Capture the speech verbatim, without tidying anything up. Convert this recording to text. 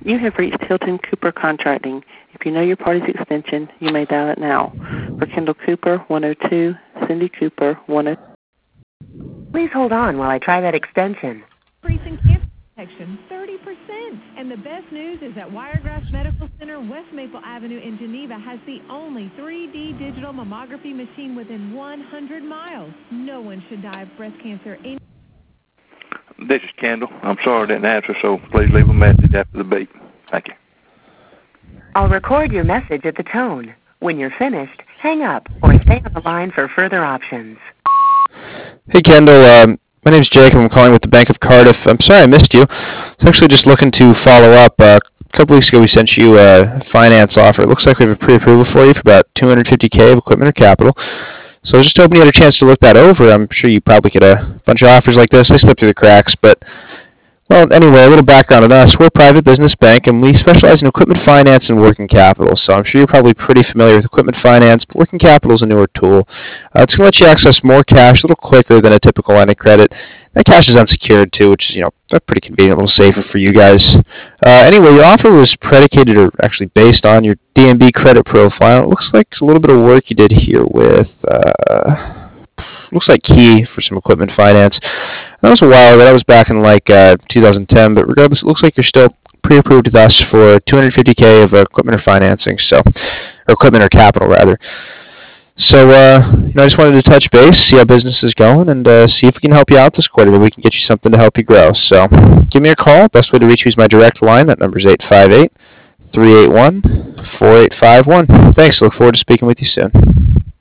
You have reached Hilton Cooper Contracting. If you know your party's extension, you may dial it now. For Kendall Cooper, one oh two, Cindy Cooper, one oh two. Please hold on while I try that extension. Increasing cancer detection thirty percent. And the best news is that Wiregrass Medical Center, West Maple Avenue in Geneva, has the only three D digital mammography machine within one hundred miles. No one should die of breast cancer. In- This is Kendall. I'm sorry I didn't answer, so please leave a message after the beep. Thank you. I'll record your message at the tone. When you're finished, hang up or stay on the line for further options. Hey, Kendall. Um, my name's Jake. I'm calling with the Bank of Cardiff. I'm sorry I missed you. I was actually just looking to follow up. Uh, a couple weeks ago, we sent you a finance offer. It looks like we have a pre-approval for you for about two hundred fifty thousand dollars of equipment or capital. So I was just hoping you had a chance to look that over. I'm sure you probably get a bunch of offers like this. They slip through the cracks, but well, anyway, a little background on us. We're a private business bank, and we specialize in equipment finance and working capital. So I'm sure you're probably pretty familiar with equipment finance, but working capital is a newer tool. Uh, it's going to let you access more cash a little quicker than a typical line of credit. That cash is unsecured, too, which is, you know, a pretty convenient, a little safer for you guys. Uh, anyway, your offer was predicated, or actually based on, your D M B credit profile. It looks like a little bit of work you did here with... Uh, looks like Key for some equipment finance. That was a while ago. That was back in like uh, two thousand ten. But regardless, it looks like you're still pre-approved with us for two hundred fifty thousand of uh, equipment or financing, so or equipment or capital rather. So uh, you know, I just wanted to touch base, see how business is going, and uh, see if we can help you out this quarter. Maybe we can get you something to help you grow. So give me a call. Best way to reach me is my direct line. That number is eight five eight, three eight one, four eight five one. Thanks. Look forward to speaking with you soon.